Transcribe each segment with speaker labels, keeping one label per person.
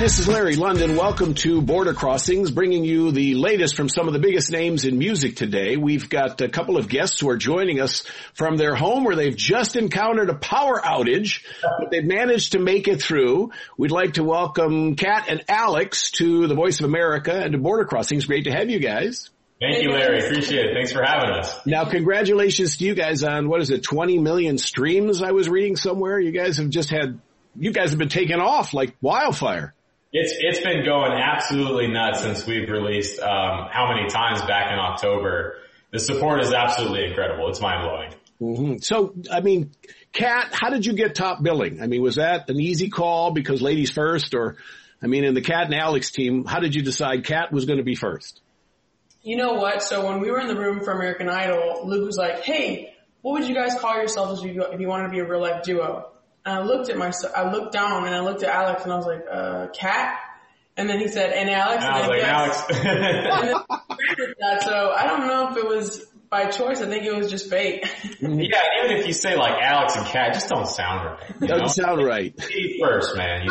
Speaker 1: this is Larry London. Welcome to Border Crossings, bringing you the latest from some of the biggest names in music today. We've got a couple of guests who are joining us from their home where they've just encountered a power outage, but they've managed to make it through. We'd like to welcome Kat and Alex to the Voice of America and to Border Crossings. Great to have you guys.
Speaker 2: Thank you, Larry. Appreciate it. Thanks for having us.
Speaker 1: Now, congratulations to you guys on, 20 million streams I was reading somewhere. You guys have been taking off like wildfire.
Speaker 2: It's been going absolutely nuts since we've released how many times back in October. The support is absolutely incredible. It's mind-blowing.
Speaker 1: Mm-hmm. So, Kat, how did you get top billing? Was that an easy call because ladies first? Or, in the Kat and Alex team, how did you decide Kat was going to be first?
Speaker 3: You know what? So when we were in the room for American Idol, Luke was like, hey, what would you guys call yourselves if you wanted to be a real-life duo? And I looked down and I looked at Alex and I was like, Kat? And then he said, and Alex?
Speaker 2: And I was like,
Speaker 3: yes. Alex. And then so I don't know if it was by choice. I think it was just fate.
Speaker 2: Yeah, even if you say like Alex and Kat, just don't sound right.
Speaker 1: Doesn't sound right.
Speaker 2: Be first, man,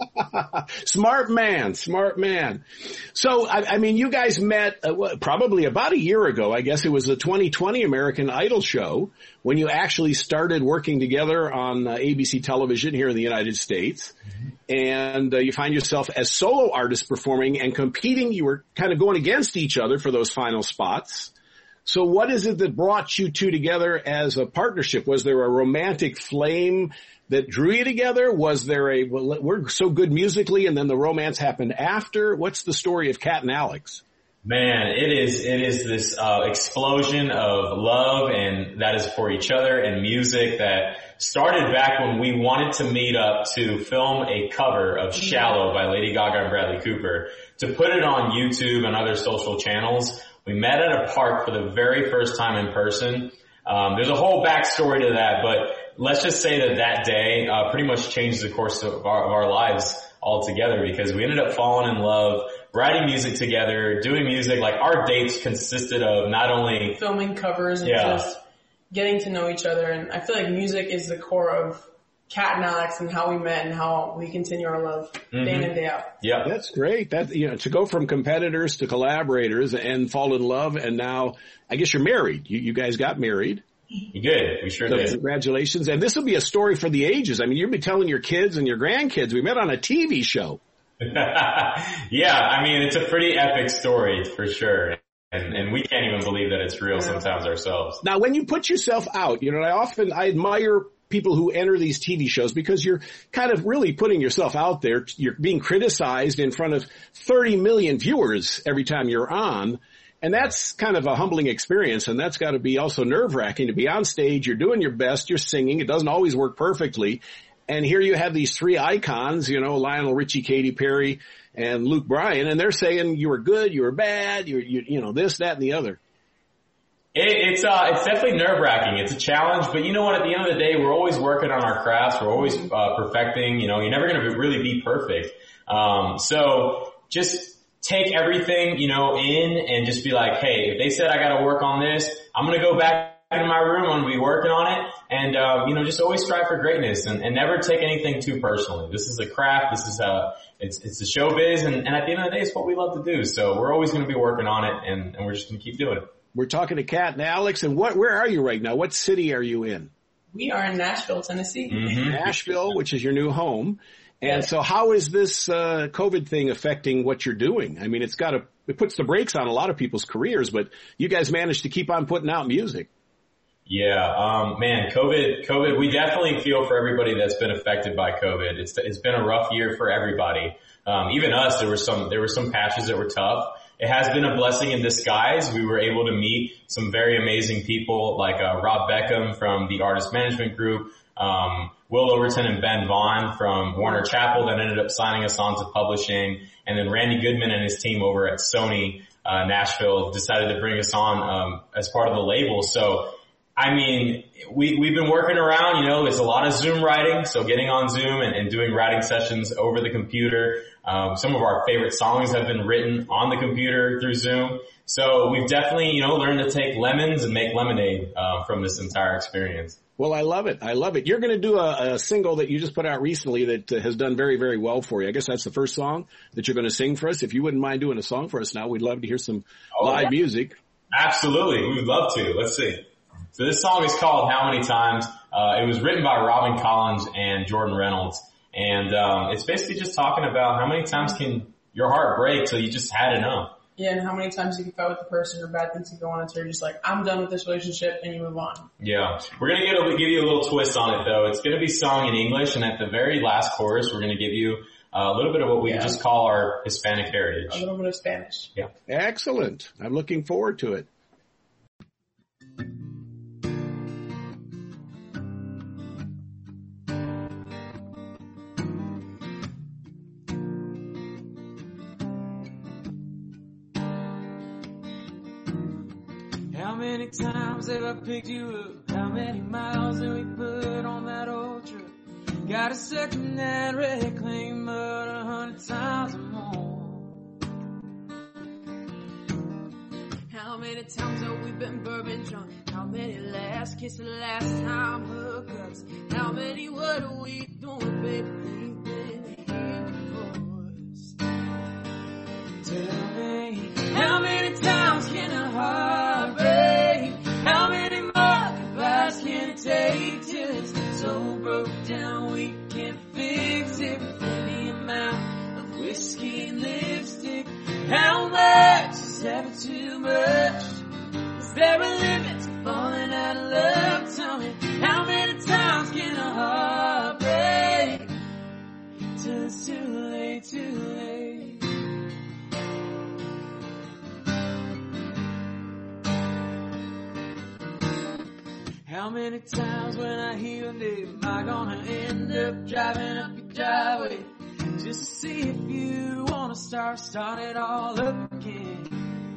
Speaker 1: Smart man. So, you guys met probably about a year ago. I guess it was the 2020 American Idol show when you actually started working together on ABC television here in the United States. And you find yourself as solo artists performing and competing. You were kind of going against each other for those final spots. So what is it that brought you two together as a partnership? Was there a romantic flame that drew you together? Was there we're so good musically and then the romance happened after? What's the story of Kat and Alex?
Speaker 2: Man, it is this explosion of love, and that is for each other and music that started back when we wanted to meet up to film a cover of Shallow by Lady Gaga and Bradley Cooper, to put it on YouTube and other social channels. We met at a park for the very first time in person. There's a whole backstory to that, but let's just say that day pretty much changed the course of our lives altogether, because we ended up falling in love, writing music together, doing music. Like, our dates consisted of not only
Speaker 3: filming covers and just getting to know each other. And I feel like music is the core of Kat and Alex and how we met and how we continue our love day in and day out.
Speaker 2: Yeah.
Speaker 1: That's great. To go from competitors to collaborators and fall in love, and now I guess you're married. You guys got married.
Speaker 2: You did. We sure did.
Speaker 1: Congratulations. And this will be a story for the ages. You'll be telling your kids and your grandkids, we met on a TV show.
Speaker 2: Yeah. It's a pretty epic story for sure. And we can't even believe that it's real sometimes ourselves.
Speaker 1: Now, when you put yourself out, I admire people who enter these TV shows because you're kind of really putting yourself out there. You're being criticized in front of 30 million viewers every time you're on. And that's kind of a humbling experience. And that's got to be also nerve-wracking to be on stage. You're doing your best. You're singing. It doesn't always work perfectly. And here you have these three icons, Lionel Richie, Katy Perry, and Luke Bryan. And they're saying you were good, you were bad, you this, that, and the other.
Speaker 2: It's definitely nerve-wracking. It's a challenge, but you know what? At the end of the day, we're always working on our crafts. We're always perfecting. You're never going to really be perfect. So just take everything, in and just be like, hey, if they said I got to work on this, I'm going to go back into my room. I'm going to be working on it. And, just always strive for greatness and never take anything too personally. This is a craft. This is it's a showbiz. And at the end of the day, it's what we love to do. So we're always going to be working on it, and we're just going to keep doing it.
Speaker 1: We're talking to Kat and Alex, and where are you right now? What city are you in?
Speaker 3: We are in Nashville, Tennessee.
Speaker 2: Mm-hmm.
Speaker 1: Nashville, which is your new home. And so how is this COVID thing affecting what you're doing? It puts the brakes on a lot of people's careers, but you guys managed to keep on putting out music.
Speaker 2: Yeah, man, COVID, we definitely feel for everybody that's been affected by COVID. It's been a rough year for everybody. Even us, there were some patches that were tough. It has been a blessing in disguise. We were able to meet some very amazing people like Rob Beckham from the Artist Management Group, Will Overton and Ben Vaughn from Warner Chappell that ended up signing us on to publishing, and then Randy Goodman and his team over at Sony Nashville decided to bring us on as part of the label. So we've been working around, there's a lot of Zoom writing, so getting on Zoom and doing writing sessions over the computer. Some of our favorite songs have been written on the computer through Zoom. So we've definitely, learned to take lemons and make lemonade from this entire experience.
Speaker 1: Well, I love it. I love it. You're going to do a single that you just put out recently that has done very, very well for you. I guess that's the first song that you're going to sing for us. If you wouldn't mind doing a song for us now, we'd love to hear some live music.
Speaker 2: Absolutely. We would love to. Let's see. So this song is called How Many Times. It was written by Robin Collins and Jordan Reynolds. And it's basically just talking about how many times can your heart break till you just had enough.
Speaker 3: Yeah, and how many times you can fight with the person or bad things can go on until you're just like, I'm done with this relationship, and you move on.
Speaker 2: Yeah. We're going to give you a little twist on it, though. It's going to be sung in English, and at the very last chorus, we're going to give you a little bit of what we just call our Hispanic heritage.
Speaker 3: A little bit of Spanish.
Speaker 2: Yeah.
Speaker 1: Excellent. I'm looking forward to it.
Speaker 4: How many times have I picked you up? How many miles have we put on that old truck? Got a second-hand reclaim, but 100 times or more.
Speaker 5: How many times have we been bourbon drunk? How many last kisses, last time hookups? How many what are we doing, baby? We've been here before.
Speaker 4: Tell me, how many times can a heart break? How many more goodbyes can it take till it's so broke down we can't fix it with any amount of whiskey and lipstick? How much is ever too much? Is there a limit to falling out of love? Tell me, how many times can a heart break till it's too late, too late? How many times when I hear your name am I gonna end up driving up your driveway just to see if you wanna start it all up again?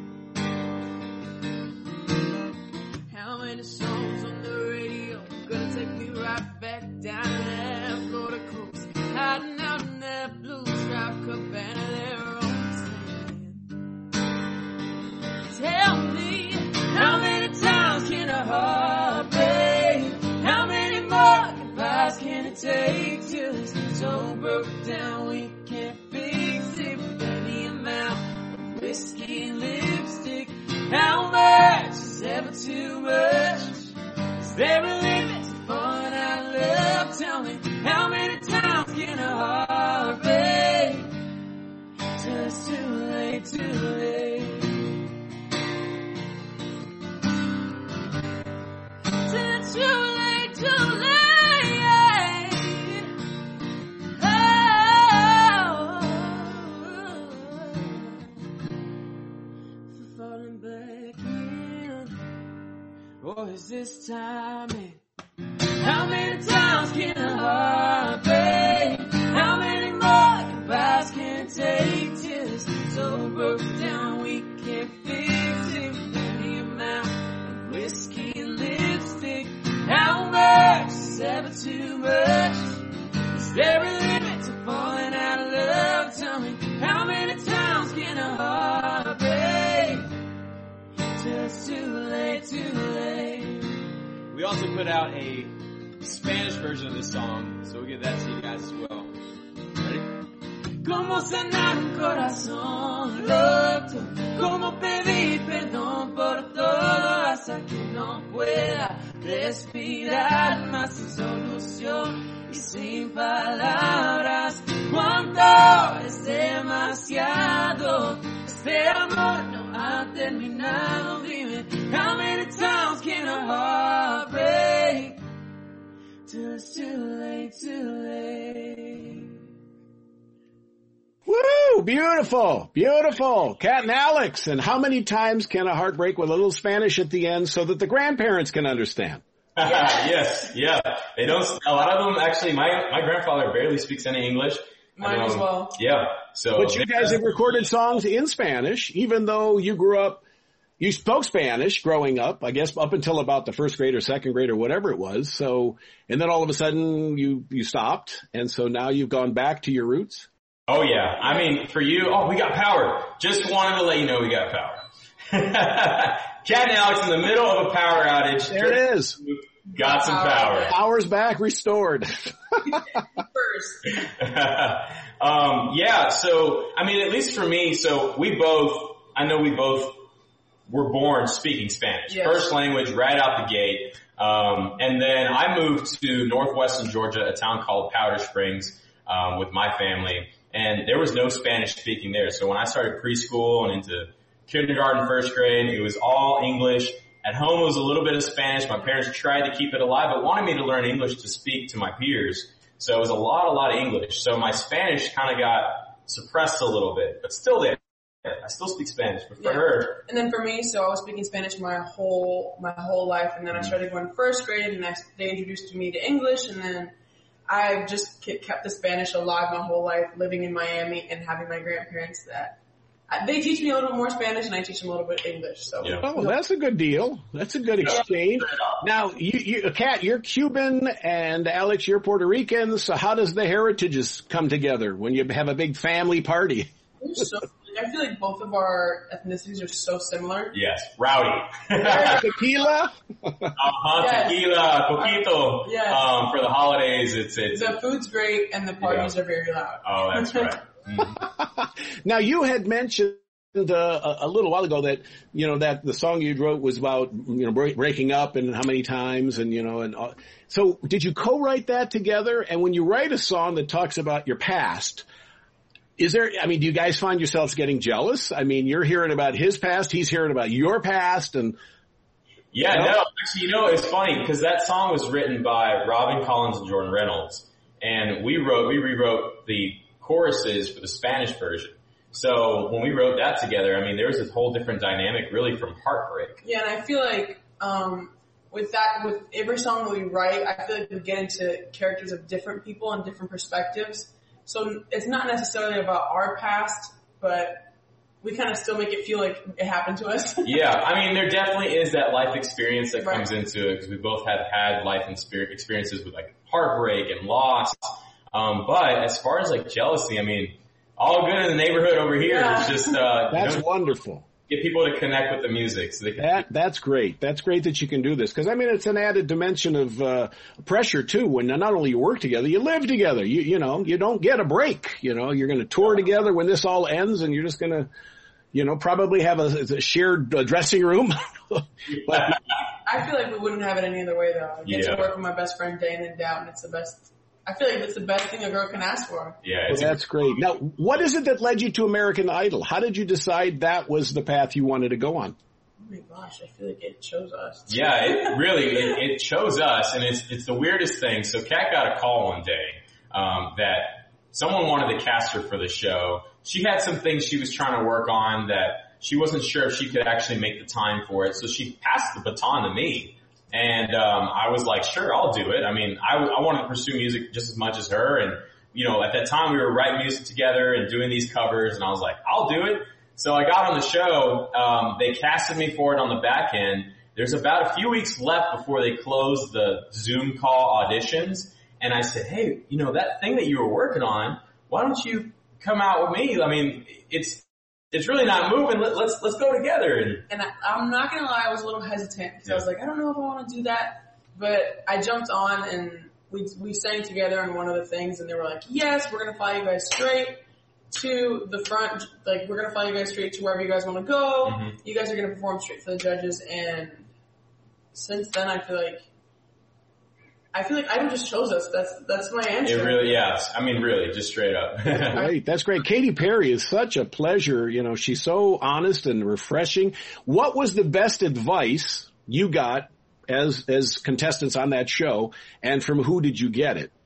Speaker 5: How many songs on the radio gonna take me right back down to that Florida coast, hiding out in that blue striped cabana there on the sand? Tell me, how many times can a heart break? How many more goodbyes can it take till it's so broke down we can't fix it with any amount of whiskey and lipstick? How much is ever too much? Is there a limit to falling out of love? Tell me, how many times can a heart break till it's too late, too late? Too late, too late. Oh, falling back in.
Speaker 4: Or is this time it? How many times can a heart break? How many more goodbyes can it take till it's so broke down we can't fix it with any amount of whiskey and lipstick? How much is ever too much? Is there a limit to falling out of love? Tell me, how many times can a heart break till it's too late, too late?
Speaker 6: We also put out a Spanish version of this song, so we'll give that to you guys as well. Ready?
Speaker 4: ¿Cómo sanar un corazón roto? ¿Cómo pedir perdón por todo hasta que no pueda respirar más sin solución y sin palabras? ¿Cuánto es demasiado? Este amor no ha terminado. Dime, how many times can a heart break till it's too late, too late?
Speaker 1: Woo! Beautiful. Beautiful. Cat and Alex. And how many times can a heart break with a little Spanish at the end so that the grandparents can understand?
Speaker 2: Yes, yeah. They don't, a lot of them actually, my grandfather barely speaks any English.
Speaker 3: Mine as well.
Speaker 2: Yeah. So.
Speaker 1: But you guys have recorded songs in Spanish, even though you grew up, you spoke Spanish growing up, I guess up until about the first grade or second grade or whatever it was. So, and then all of a sudden you stopped. And so now you've gone back to your roots.
Speaker 2: Oh yeah. I mean, for you, we got power. Just wanted to let you know we got power. Cat and Alex in the middle of a power outage.
Speaker 1: There it is.
Speaker 2: Got some power.
Speaker 1: Power's back, restored.
Speaker 3: First.
Speaker 2: Yeah, so, I mean, at least for me, so I know we both were born speaking Spanish.
Speaker 3: Yes.
Speaker 2: First language right out the gate. And then I moved to northwestern Georgia, a town called Powder Springs, with my family. And there was no Spanish speaking there. So when I started preschool and into kindergarten, first grade, it was all English. At home, it was a little bit of Spanish. My parents tried to keep it alive, but wanted me to learn English to speak to my peers. So it was a lot of English. So my Spanish kind of got suppressed a little bit, but still there. I still speak Spanish, but for her.
Speaker 3: And then for me, so I was speaking Spanish my whole life, and then I started going to first grade, and they introduced me to English, and then I just kept the Spanish alive my whole life, living in Miami and having my grandparents that they teach me a little more Spanish, and I teach them a little bit English. So
Speaker 1: Oh, that's a good deal. That's a good exchange. Now, Kat, you're Cuban, and Alex, you're Puerto Rican. So how does the heritages come together when you have a big family party?
Speaker 3: I feel like both of our ethnicities are so similar.
Speaker 2: Yes, rowdy.
Speaker 1: Tequila?
Speaker 3: Yes.
Speaker 2: Tequila, coquito.
Speaker 3: Yes.
Speaker 2: For the holidays, it's
Speaker 3: The food's great, and the parties are very loud.
Speaker 2: Oh, that's right. Mm-hmm.
Speaker 1: Now, you had mentioned a little while ago that, that the song you wrote was about, breaking up and how many times and so did you co-write that together? And when you write a song that talks about your past, do you guys find yourselves getting jealous? I mean, you're hearing about his past, he's hearing about your past, and...
Speaker 2: Yeah, no, actually, it's funny, because that song was written by Robin Collins and Jordan Reynolds, and we rewrote the choruses for the Spanish version. So when we wrote that together, I mean, there was this whole different dynamic really from Heartbreak.
Speaker 3: Yeah, and I feel like, with every song that we write, I feel like we get into characters of different people and different perspectives. So it's not necessarily about our past, but we kind of still make it feel like it happened to us.
Speaker 2: Yeah, I mean, there definitely is that life experience that comes into it, because we both have had life experiences with like heartbreak and loss. But as far as like jealousy, I mean, all good in the neighborhood over here. Yeah. It's just,
Speaker 1: that's wonderful.
Speaker 2: Get people to connect with the music. So they can
Speaker 1: that's great. That's great that you can do this. Cause I mean, it's an added dimension of, pressure too, when not only you work together, you live together. You don't get a break. You're going to tour together when this all ends, and you're just going to, probably have a shared dressing room. But
Speaker 3: I feel like we wouldn't have it any other way though. I get to work with my best friend day in and day out, and it's the best. I feel like it's the best thing a girl can ask for.
Speaker 2: Yeah,
Speaker 1: that's great. Now, what is it that led you to American Idol? How did you decide that was the path you wanted to go on?
Speaker 3: Oh my gosh, I feel like it chose us.
Speaker 2: Yeah, it chose us, and it's the weirdest thing. So Kat got a call one day that someone wanted to cast her for the show. She had some things she was trying to work on that she wasn't sure if she could actually make the time for it. So she passed the baton to me. And, I was like, sure, I'll do it. I mean, I wanted to pursue music just as much as her. And, at that time we were writing music together and doing these covers, and I was like, I'll do it. So I got on the show. They casted me for it on the back end. There's about a few weeks left before they close the Zoom call auditions. And I said, hey, that thing that you were working on, why don't you come out with me? I mean, it's really not moving. Let's go together.
Speaker 3: And I'm not gonna lie, I was a little hesitant because I was like, I don't know if I want to do that. But I jumped on, and we sang together on one of the things, and they were like, yes, we're gonna fly you guys straight to the front. Like, we're gonna fly you guys straight to wherever you guys want to go. Mm-hmm. You guys are gonna perform straight for the judges. And since then, I feel like Idol just chose us. That's my answer.
Speaker 2: It really, yes. I mean, really, just straight up.
Speaker 1: That's great. That's great. Katy Perry is such a pleasure. She's so honest and refreshing. What was the best advice you got as contestants on that show, and from who did you get it?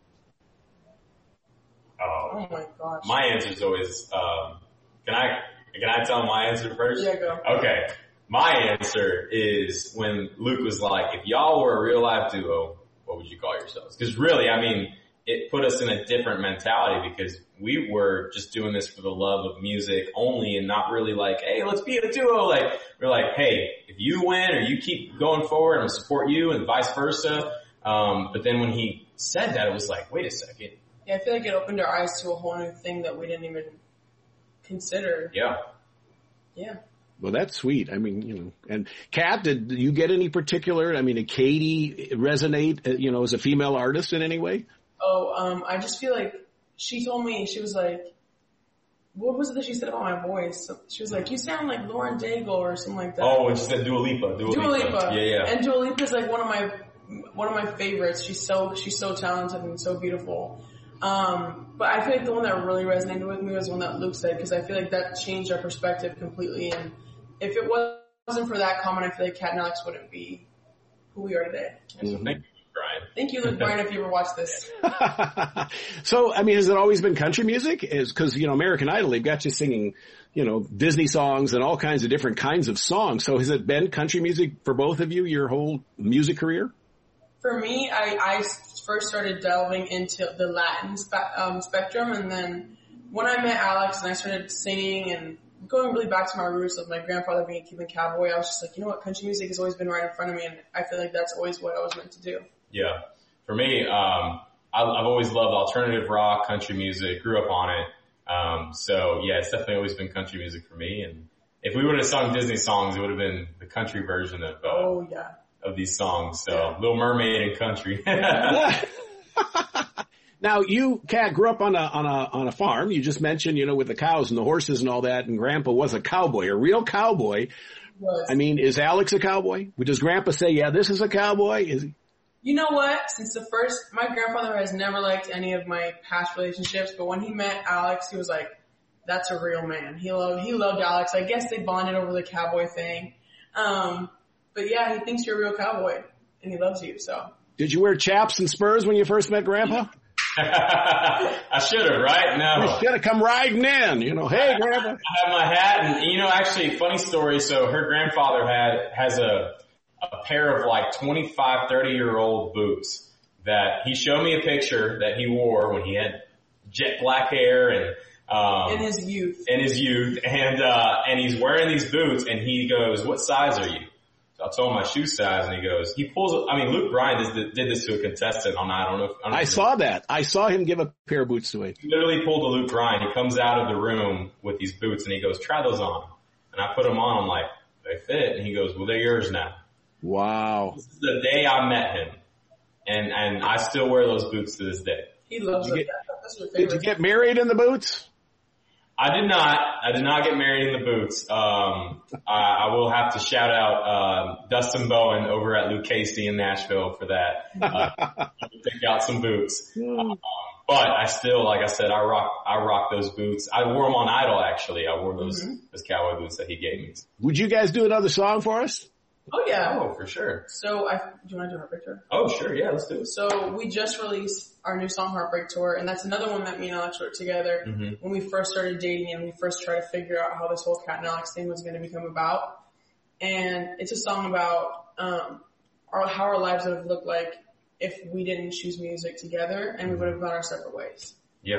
Speaker 3: Oh my gosh.
Speaker 2: My answer is always, can I tell my answer first?
Speaker 3: Yeah, go.
Speaker 2: Okay. My answer is when Luke was like, if y'all were a real life duo, what would you call yourselves? Because really, I mean, it put us in a different mentality, because we were just doing this for the love of music only, and not really like, hey, let's be a duo. Like, we're like, hey, if you win or you keep going forward, I'm going to support you, and vice versa. But then when he said that, it was like, wait a second.
Speaker 3: Yeah, I feel like it opened our eyes to a whole new thing that we didn't even consider.
Speaker 2: Yeah.
Speaker 3: Yeah.
Speaker 1: Well, that's sweet. I mean, and Kat, did you get any particular, did Katie resonate, as a female artist in any way?
Speaker 3: I just feel like she told me, she was like, what was it that she said about my voice? She was like, you sound like Lauren Daigle or something like that.
Speaker 2: Oh, and she said Dua Lipa.
Speaker 3: Dua Lipa.
Speaker 2: Yeah.
Speaker 3: And Dua Lipa is like one of my favorites. She's so talented and so beautiful. But I feel like the one that really resonated with me was the one that Luke said, because I feel like that changed our perspective completely. And if it wasn't for that comment, I feel like Kat and Alex wouldn't be who we are today.
Speaker 2: Mm-hmm. Thank you, Brian.
Speaker 3: Thank you, Luke Bryan, if you ever watch this.
Speaker 1: So, has it always been country music? Because, American Idol, they've got you singing, Disney songs and all kinds of different kinds of songs. So has it been country music for both of you your whole music career?
Speaker 3: For me, I first started delving into the Latin spectrum, and then when I met Alex and I started singing and going really back to my roots of my grandfather being a Cuban cowboy, I was just like, you know what, country music has always been right in front of me, and I feel like that's always what I was meant to do.
Speaker 2: Yeah. For me, I've always loved alternative rock, country music, grew up on it. So yeah, it's definitely always been country music for me. And if we would have sung Disney songs, it would have been the country version of, of these songs. So Little Mermaid and country.
Speaker 1: Now you, Kat, grew up on a farm. You just mentioned, with the cows and the horses and all that, and Grandpa was a cowboy, a real cowboy.
Speaker 3: Was.
Speaker 1: Is Alex a cowboy? Does Grandpa say, yeah, this is a cowboy? Is he?
Speaker 3: You know what? Since my grandfather has never liked any of my past relationships, but when he met Alex, he was like, that's a real man. He loved Alex. I guess they bonded over the cowboy thing. But yeah, he thinks you're a real cowboy and he loves you, so.
Speaker 1: Did you wear chaps and spurs when you first met Grandpa?
Speaker 2: I should have, right? No.
Speaker 1: You should have come riding in, hey, Grandpa.
Speaker 2: I have my hat and, actually, funny story. So her grandfather has a pair of like 25, 30-year-old boots that he showed me a picture that he wore when he had jet black hair and,
Speaker 3: in his youth.
Speaker 2: And he's wearing these boots and he goes, what size are you? So I told him my shoe size and Luke Bryan did this to a contestant on, I don't know.
Speaker 1: I saw that. I saw him give a pair of boots away.
Speaker 2: He literally pulled a Luke Bryan. He comes out of the room with these boots and he goes, try those on. And I put them on. I'm like, they fit. And he goes, well, they're yours now.
Speaker 1: Wow.
Speaker 2: This is the day I met him. And I still wear those boots to this day.
Speaker 3: He loves it.
Speaker 1: Did you get married in the boots?
Speaker 2: I did not. I did not get married in the boots. I will have to shout out Dustin Bowen over at Luke Casey in Nashville for that. Pick out some boots. But I still, like I said, I rock those boots. I wore them on Idol, actually. I wore those cowboy boots that he gave me.
Speaker 1: Would you guys do another song for us?
Speaker 3: Oh yeah.
Speaker 2: Oh, for sure.
Speaker 3: So do you want to do Heartbreak Tour?
Speaker 2: Oh sure, yeah, let's do it.
Speaker 3: So we just released our new song Heartbreak Tour, and that's another one that me and Alex wrote together when we first started dating and we first tried to figure out how this whole Kat and Alex thing was going to become about. And it's a song about how our lives would have looked like if we didn't choose music together and we would have gone our separate ways.
Speaker 2: Yeah.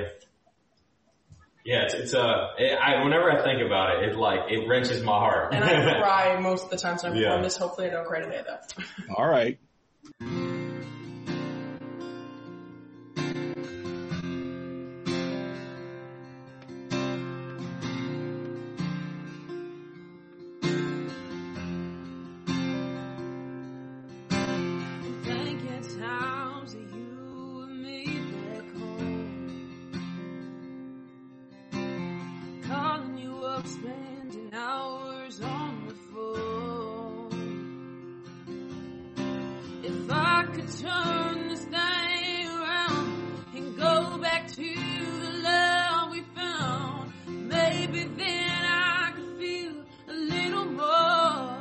Speaker 2: Yeah, whenever I think about it, it wrenches my heart.
Speaker 3: And I cry most of the time, so I'm performing this. Hopefully I don't cry today, though.
Speaker 1: All right.
Speaker 5: Spending hours on the phone. If I could turn this thing around and go back to the love we found, maybe then I could feel a little more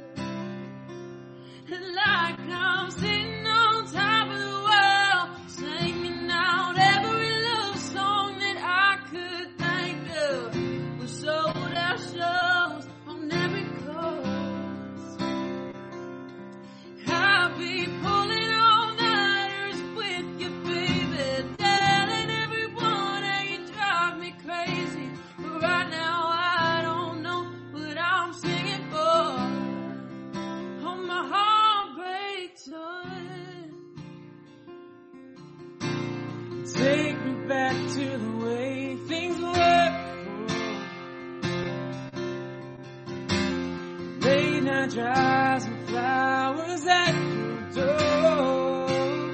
Speaker 5: like I'm sitting on top of the world, singing out every love song that I could think of. Sold our shows on every coast. I'll be pulling on the Can I dry some flowers at your door?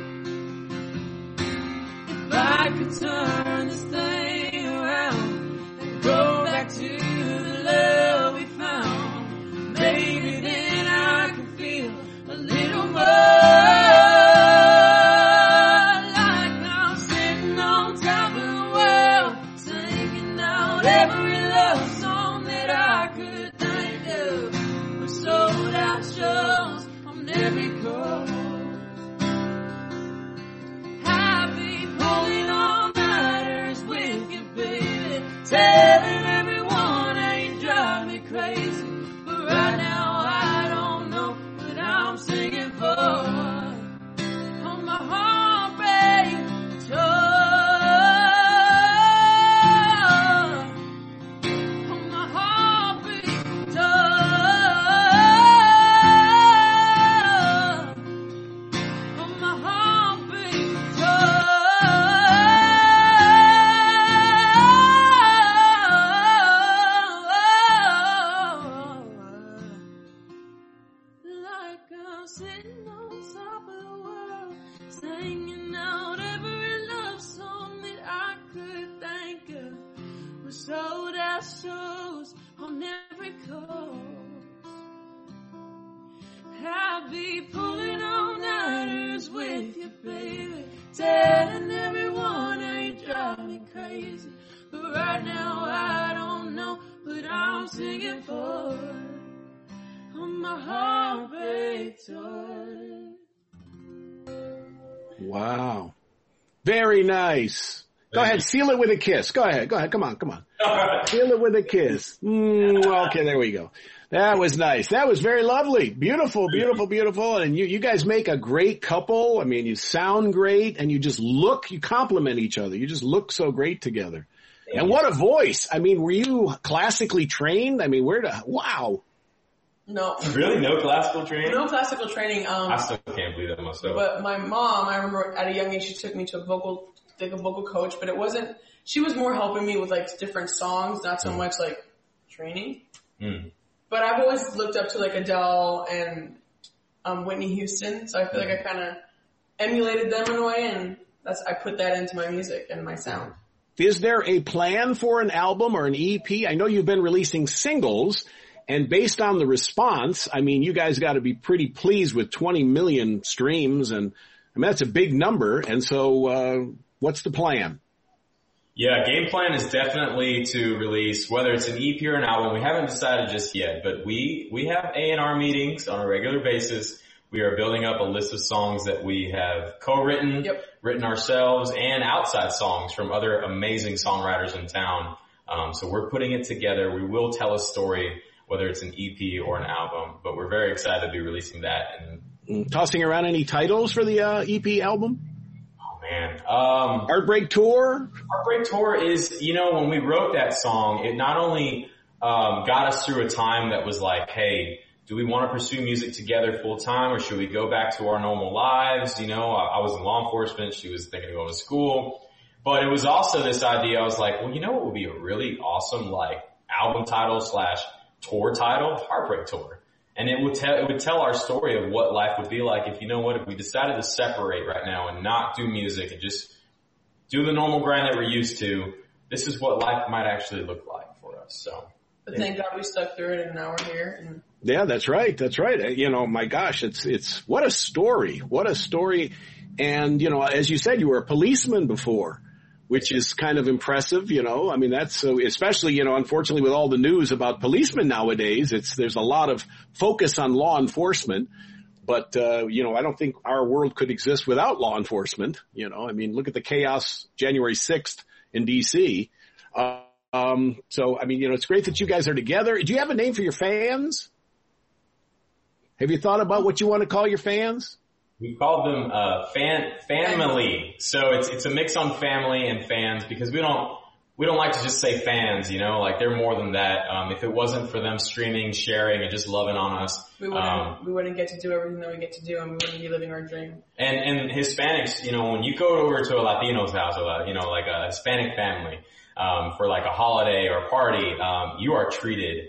Speaker 5: If I could turn this thing around and go back to the love we found, maybe then I can feel a little more like I'm sitting on top of the world, singing out every love song that I could think of. With sold out shows on every coast. I'll be pulling all nighters with you, baby, telling everyone I ain't drive me crazy. But right now I don't know what I'm singing for. On my heartbreak tour, on my heartbreak tour, on my heartbreak tour. Like I'm sitting on top of the world, singing out every love song that I could think of. With sold out shows on every coast. I'll be pulling all-nighters with you, baby, telling everyone I ain't driving me crazy. But right now I don't know what I'm singing for. On my heartbreak tour.
Speaker 1: Wow. Very nice. Go ahead, seal it with a kiss. Go ahead, come on. Seal it with a kiss. Okay, there we go. That was nice. That was very lovely. Beautiful. And you guys make a great couple. I mean, you sound great and you compliment each other. You just look so great together. And what a voice. I mean, were you classically trained? I mean, wow.
Speaker 3: No.
Speaker 2: Really? No classical training?
Speaker 3: No classical training.
Speaker 2: I still can't believe that myself.
Speaker 3: But my mom, I remember at a young age, she took me to a vocal coach, but she was more helping me with like different songs, not so much like training. But I've always looked up to like Adele and Whitney Houston, so I feel like I kind of emulated them in a way, and I put that into my music and my sound.
Speaker 1: Is there a plan for an album or an EP? I know you've been releasing singles, and based on the response, I mean, you guys got to be pretty pleased with 20 million streams, and I mean, that's a big number. And so, what's the plan?
Speaker 2: Yeah, game plan is definitely to release, whether it's an EP or an album. We haven't decided just yet, but we have A&R meetings on a regular basis. We are building up a list of songs that we have co-written, written ourselves, and outside songs from other amazing songwriters in town. So we're putting it together. We will tell a story, whether it's an EP or an album, but we're very excited to be releasing that. And
Speaker 1: tossing around any titles for the EP album?
Speaker 2: Man.
Speaker 1: Heartbreak Tour?
Speaker 2: Heartbreak Tour is, when we wrote that song, it not only got us through a time that was like, hey, do we want to pursue music together full time, or should we go back to our normal lives? I was in law enforcement. She was thinking of going to school. But it was also this idea. I was like, well, what would be a really awesome album title / tour title? Heartbreak Tour. And it would tell our story of what life would be like if if we decided to separate right now and not do music and just do the normal grind that we're used to. This is what life might actually look like for us. So,
Speaker 3: but thank God we stuck through it, and now we're here. And
Speaker 1: yeah, that's right. My gosh, it's what a story. And as you said, you were a policeman before, which is kind of impressive, I mean, that's so, especially, unfortunately with all the news about policemen nowadays, there's a lot of focus on law enforcement, but, I don't think our world could exist without law enforcement, I mean, look at the chaos January 6th in DC. So, I mean, it's great that you guys are together. Do you have a name for your fans? Have you thought about what you want to call your fans?
Speaker 2: We called them family. So it's a mix on family and fans, because we don't like to just say fans, they're more than that. If it wasn't for them streaming, sharing, and just loving on us,
Speaker 3: we wouldn't get to do everything that we get to do, and we wouldn't be living our dream.
Speaker 2: And Hispanics, when you go over to a Latino's house, or like a Hispanic family, for like a holiday or a party, you are treated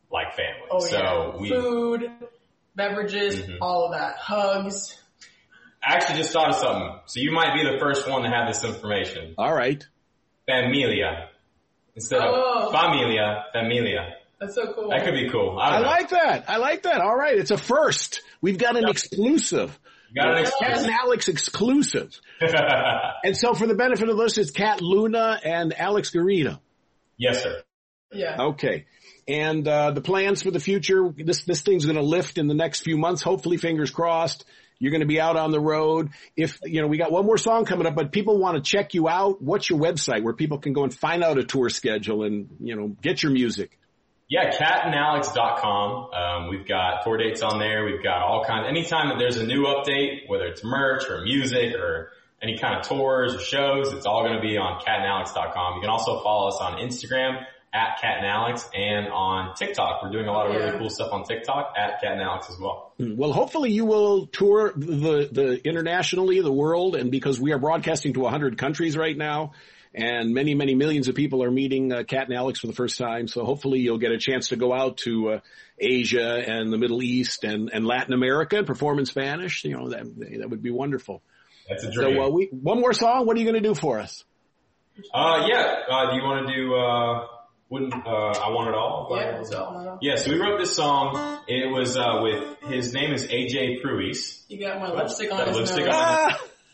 Speaker 2: like family.
Speaker 3: Oh,
Speaker 2: so
Speaker 3: yeah. Food, beverages, all of that. Hugs.
Speaker 2: I actually just thought of something. So you might be the first one to have this information.
Speaker 1: All right.
Speaker 2: Familia. Instead of familia, familia.
Speaker 3: That's so cool.
Speaker 2: That could be cool.
Speaker 1: I like that. I like that. All right. It's a first. We've got an exclusive.
Speaker 2: Got an
Speaker 1: Cat and Alex exclusive. And so for the benefit of the listeners, Cat Luna and Alex Garrido.
Speaker 2: Yes, sir.
Speaker 3: Yeah.
Speaker 1: Okay. And the plans for the future, this thing's going to lift in the next few months. Hopefully, fingers crossed. You're going to be out on the road. If, we got one more song coming up, but people want to check you out. What's your website where people can go and find out a tour schedule and, get your music?
Speaker 2: Yeah, catandalex.com. We've got tour dates on there. We've got all kinds. Anytime that there's a new update, whether it's merch or music or any kind of tours or shows, it's all going to be on catandalex.com. You can also follow us on Instagram at Cat and Alex, and on TikTok. We're doing a lot of really cool stuff on TikTok at Cat and Alex as well.
Speaker 1: Well, hopefully you will tour the internationally, the world, and because we are broadcasting to 100 countries right now, and many, many millions of people are meeting Cat and Alex for the first time. So hopefully you'll get a chance to go out to Asia and the Middle East and Latin America and perform in Spanish. That would be wonderful.
Speaker 2: That's a dream.
Speaker 1: So one more song. What are you going to do for us?
Speaker 2: Do you want to do I Want It All?
Speaker 3: Yeah, so.
Speaker 2: Yeah, so we wrote this song. It was his name is AJ Pruis.
Speaker 3: You got my lipstick on his
Speaker 2: lipstick
Speaker 3: nose.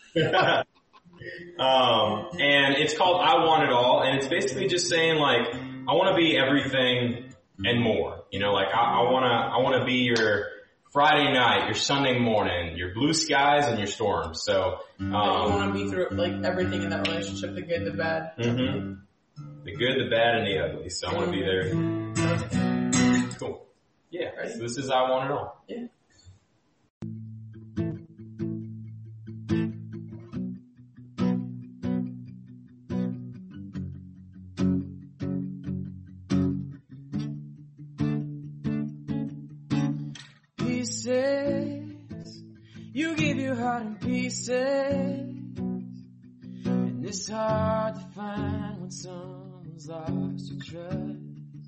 Speaker 2: And it's called I Want It All, and it's basically just saying like, I want to be everything and more. I want to be your Friday night, your Sunday morning, your blue skies and your storms. So,
Speaker 3: you want to be through like everything in that relationship, the good, the bad.
Speaker 2: Mm-hmm. The good, the bad, and the ugly. So I want to be there. Cool. Yeah. Right. So this is I Want It All.
Speaker 3: Yeah.
Speaker 5: Pieces, you give your heart in pieces, and it's hard to find when someone's lost your trust.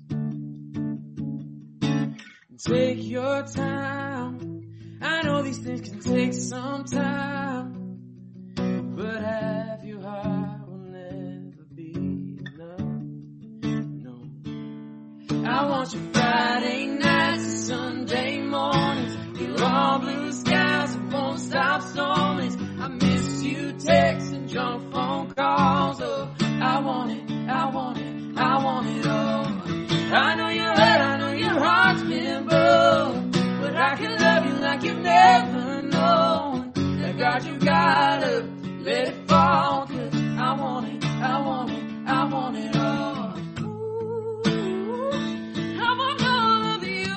Speaker 5: Take your time, I know these things can take some time, but half your heart will never be enough. No, I want you Friday nights and Sunday mornings, you're all blue skies and won't stop storming. I miss you texts and junk phone calls. Oh, I want it, I want it, I want it all. I know you're hurt, I know your heart's been broke, but I can love you like you've never known. That God, you gotta let it fall, 'cause I want it, I want it, I want it all. Ooh, I want all of you,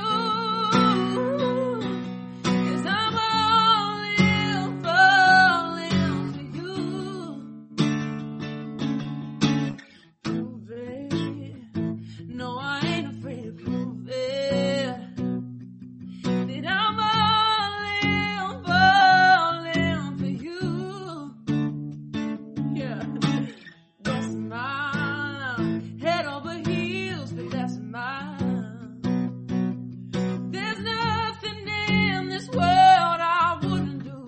Speaker 5: 'cause I'm all in, falling for you. Prove it. No, I ain't afraid to prove it, that I'm all in, falling for you. Yeah, that's mine. Head over heels, but that's mine. There's nothing in this world I wouldn't do.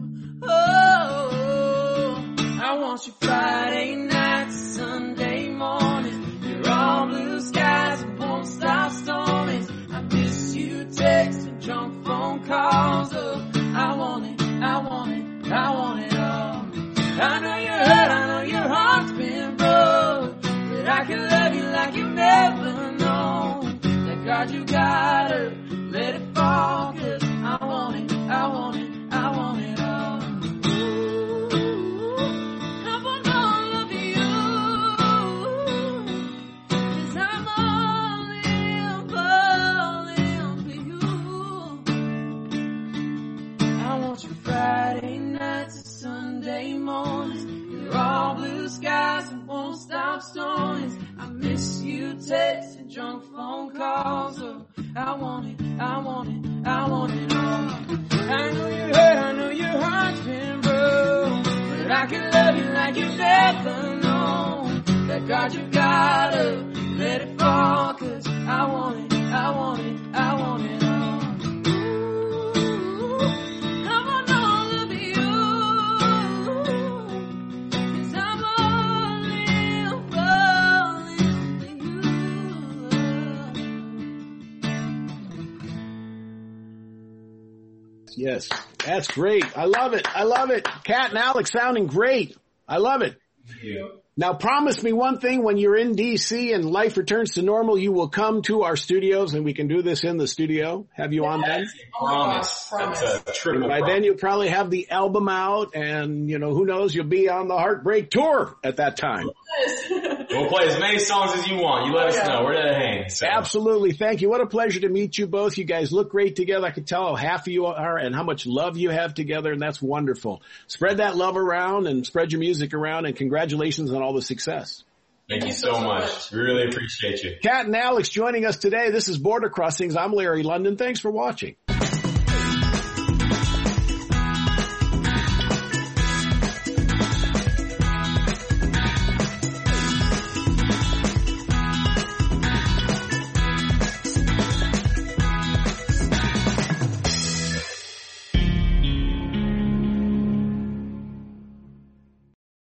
Speaker 5: Oh, I want you Friday nights, Sunday mornings. You're all blue skies and won't stop storming. I miss you texts and junk phone calls. Oh, I want it, I want it, I want it all. I know you're hurt, I know your heart's been broke, but I can love you like you've never known. That God, you gotta let it fall, 'cause I want it, I want it, I want it all. Ooh, I want all of you, 'cause I'm all in, falling for you. I want you Friday nights and Sunday mornings. You're all blue skies and won't stop storming. I miss you texts and junk phone calls. Oh, I want it, I want it, I want it all. I know you're hurt, I know your heart's been broke, but I can love you like you've never known. That God, you gotta let it fall, 'cause I want it, I want it all. Ooh, I want all of you. 'Cause I'm falling for you.
Speaker 1: Yes, that's great. I love it. I love it. Kat and Alex sounding great. I love it.
Speaker 2: Thank you.
Speaker 1: Now promise me one thing, when you're in DC and life returns to normal, you will come to our studios and we can do this in the studio. Have you on then?
Speaker 2: Promise. That's a triple
Speaker 1: By
Speaker 2: promise.
Speaker 1: then you'll probably have the album out and, who knows, you'll be on the Heartbreak Tour at that time.
Speaker 2: We'll play as many songs as you want. You let us know. We're gonna hang. So.
Speaker 1: Absolutely. Thank you. What a pleasure to meet you both. You guys look great together. I can tell how happy you are and how much love you have together, and that's wonderful. Spread that love around and spread your music around, and congratulations on all the success.
Speaker 2: Thank you so much. We really appreciate you.
Speaker 1: Kat and Alex joining us today. This is Border Crossings. I'm Larry London. Thanks for watching.